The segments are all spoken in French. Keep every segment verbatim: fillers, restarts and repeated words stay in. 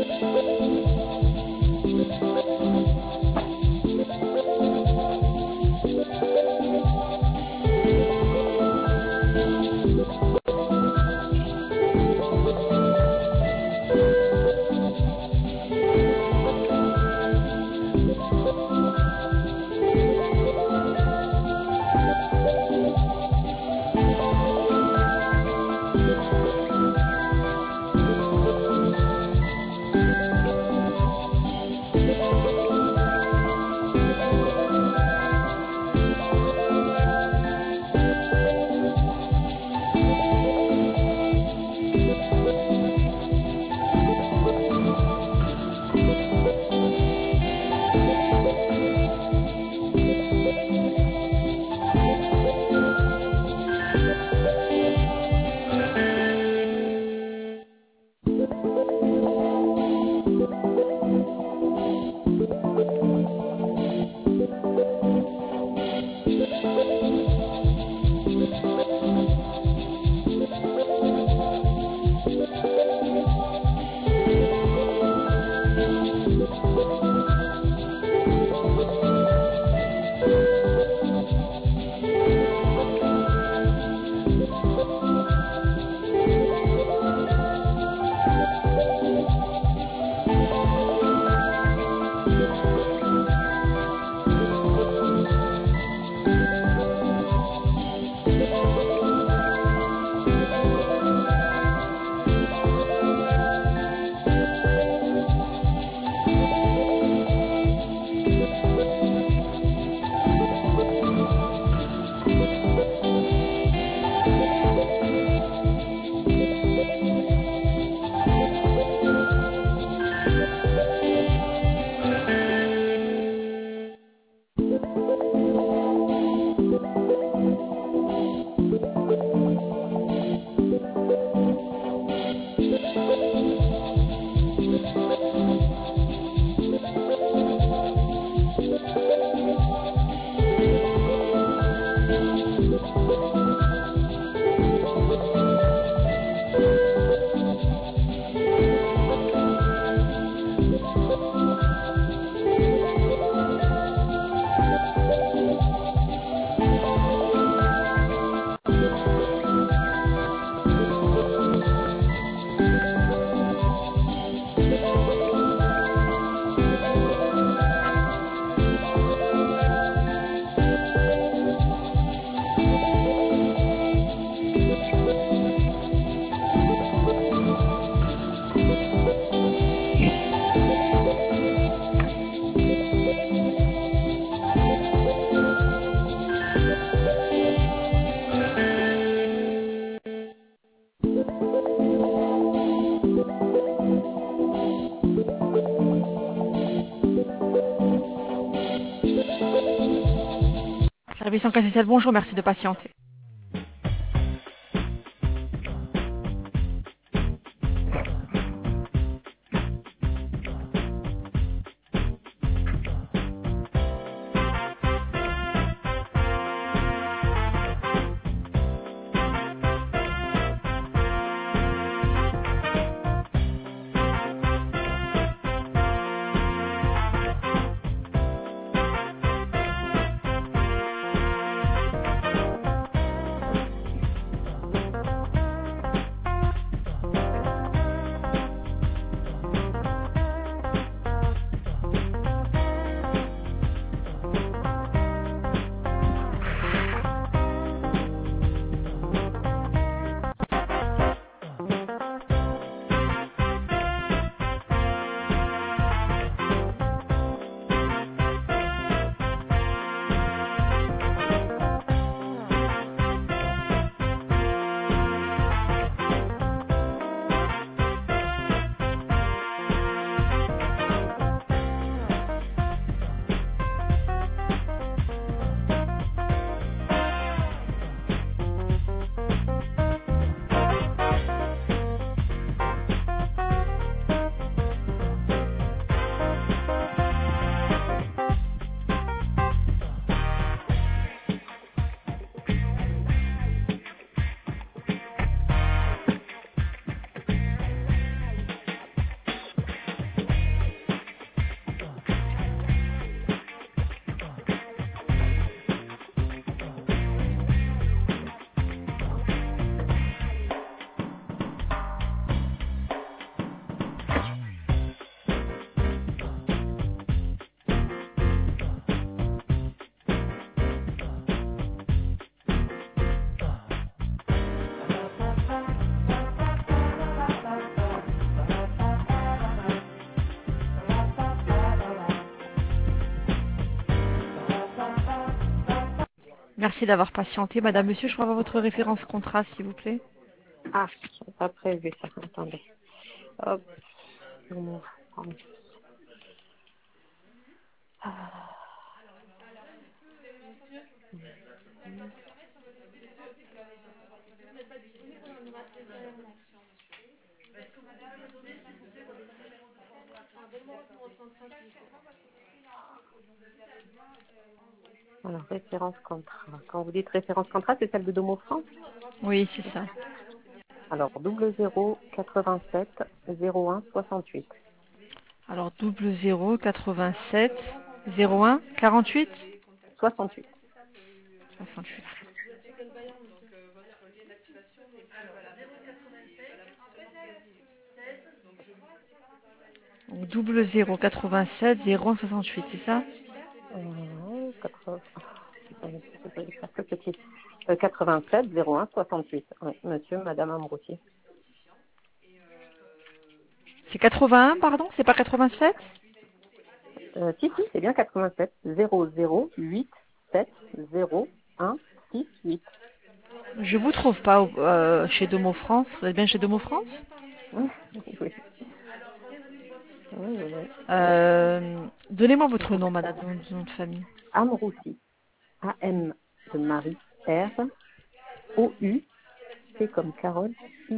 Service en Cassicelle, bonjour, merci de patienter. Merci d'avoir patienté. Madame, monsieur, je peux avoir votre référence contrat, s'il vous plaît? Ah, j'avais pas prévu ça. Attendez. Hop. Bon, ah, alors, référence contrat. Quand vous dites référence contrat, c'est celle de Domo France? Oui, c'est ça. Alors, double zéro quatre-vingt-sept zéro un soixante-huit. Alors, double zéro quatre-vingt-sept zéro un quarante-huit soixante-huit. soixante-huit. Donc, double zéro quatre-vingt-sept zéro un soixante-huit, c'est ça? Euh, quatre-vingts. Attendez, c'est pas écrire que petit. Euh, quatre-vingt-sept zéro un soixante-huit. Oui, monsieur, madame Ambroussi. C'est quatre-vingt-un, pardon? C'est pas quatre-vingt-sept? Euh, si, si, c'est bien quatre-vingt-sept zéro zéro huit sept zéro un six huit. Je vous trouve pas au- euh, chez Domo France. Vous êtes bien chez Domo France? Oui, oui, oui, oui. Euh, Donnez-moi Je votre vous nom, madame, nom nom de famille. Amroussi. A M de Marie. R. O U. C comme Carole. I.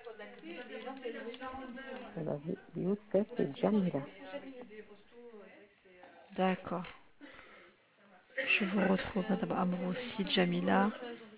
Vous avez Youssef et Jamila. D'accord. Je vous retrouve, madame Amroussi, Jamila.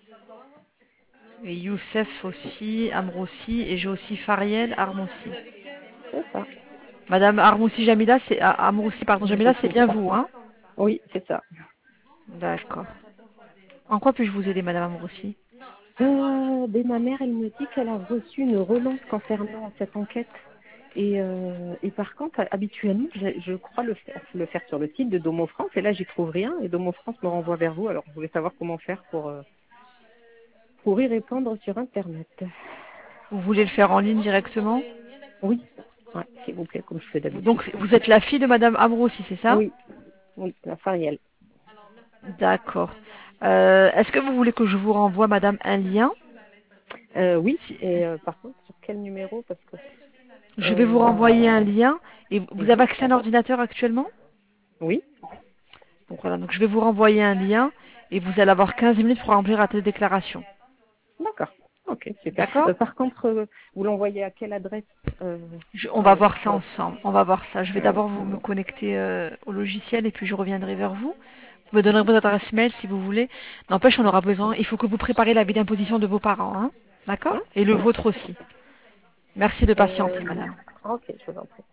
Et Youssef aussi, Amroussi. Et j'ai aussi Fariel, Armoussi. C'est ça. Madame Armoussi Jamila, c'est ah, Amroussi, pardon, Jamila, c'est Amroussi. bien vous, hein? Oui, c'est ça. D'accord. En quoi puis-je vous aider, madame Amroussi? Euh, ben, ma mère, elle me dit qu'elle a reçu une relance concernant cette enquête. Et, euh, et par contre, habituellement, je, je crois le faire, le faire sur le site de Domo France. Et là, j'y trouve rien. Et Domo France me renvoie vers vous. Alors, je voulais savoir comment faire pour, euh, pour y répondre sur Internet. Vous voulez le faire en ligne directement? Oui, ouais, s'il vous plaît, comme je fais Vous- d'habitude. Donc, vous êtes la fille de madame Amroussi, c'est ça? Oui, oui, la Fariel. D'accord. Euh, Est-ce que vous voulez que je vous renvoie, madame, un lien? Euh, oui, Si- et euh, par contre, sur quel numéro? Parce que... Je vais vous Euh, renvoyer un lien. Et vous mhm. avez accès à un ordinateur actuellement? Oui, Donc voilà, donc je vais vous renvoyer un lien et vous allez avoir quinze minutes pour remplir la déclaration. d'accord. Ok, super. D'accord? Euh, par contre, euh, vous l'envoyez à quelle adresse? euh, Je- On va euh, voir ça ensemble. On va voir ça. Je vais d'abord vous me connecter euh, au logiciel et puis je reviendrai vers vous. Vous me donnerez votre adresse mail si vous voulez. N'empêche, on aura besoin. Il faut que vous préparez la vie d'imposition de vos parents, hein? D'accord? hein Et le vôtre aussi. Merci de euh, patienter, madame. Ok, je vous en prie.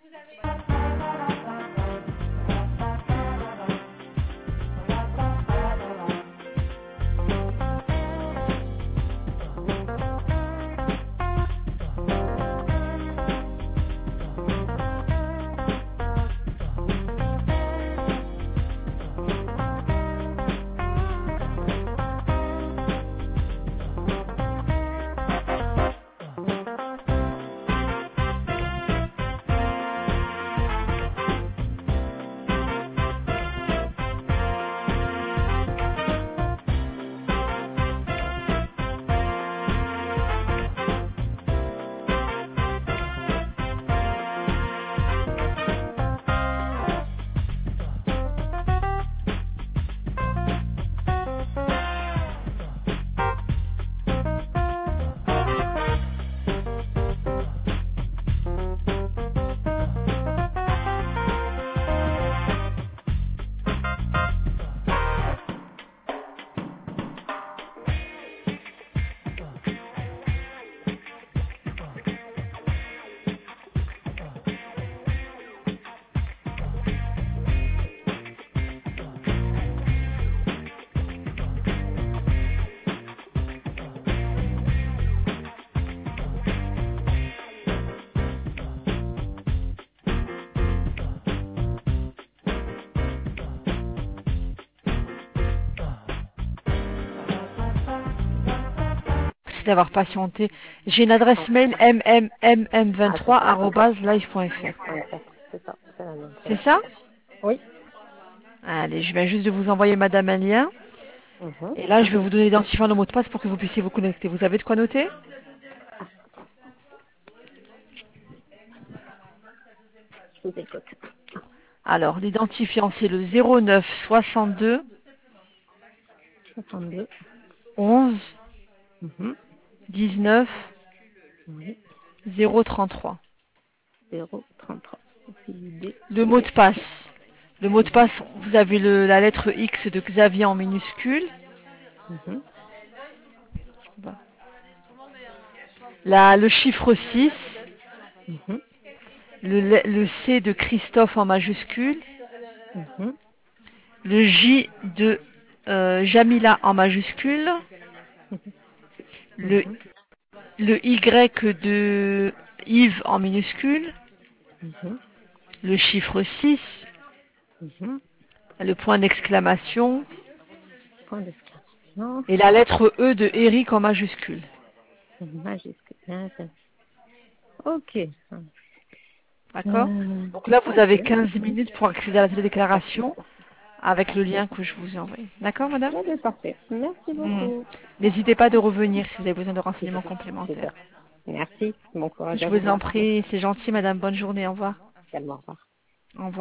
Merci d'avoir patienté. J'ai une adresse Ah, mail m m m m ah, c'est vingt-trois ça. arobase live point f r. Ouais, c'est ça, c'est la même, c'est C'est bon. ça? Oui, Allez, je viens juste de vous envoyer madame un lien. Mhm. Et là, je vais vous donner l'identifiant, le mot de passe pour que vous puissiez vous connecter. Vous avez de quoi noter? Je vous écoute. Alors, l'identifiant, c'est le zéro neuf soixante-deux soixante-deux. onze Mhm. dix-neuf Oui. zéro trente-trois. zéro trente-trois. Le mot de passe. Le mot de passe, vous avez le, la lettre X de Xavier en minuscule. Mhm. La, le chiffre six. Mhm. Le, le C de Christophe en majuscule. Mhm. Le J de euh, Jamila en majuscule. Le, Mhm. le Y de Yves en minuscule. Mhm. Le chiffre six. Mhm. Le point d'exclamation. Point d'exclamation. Et la lettre E de Eric en majuscule. Majuscule. D'accord. Ok. D'accord? Euh, Donc là, vous avez ok. quinze minutes pour accéder à la Parfait. télédéclaration avec le Parfait. lien que je vous ai envoyé. D'accord, madame? Là, c'est parfait. Merci Hmm. beaucoup. N'hésitez pas de revenir si vous avez besoin de renseignements Super. Super. complémentaires. Merci. Bon courage Je à vous. vous en Bonne journée. prie, c'est gentil, madame. Bonne journée. Au revoir. Également. Au revoir. Au revoir.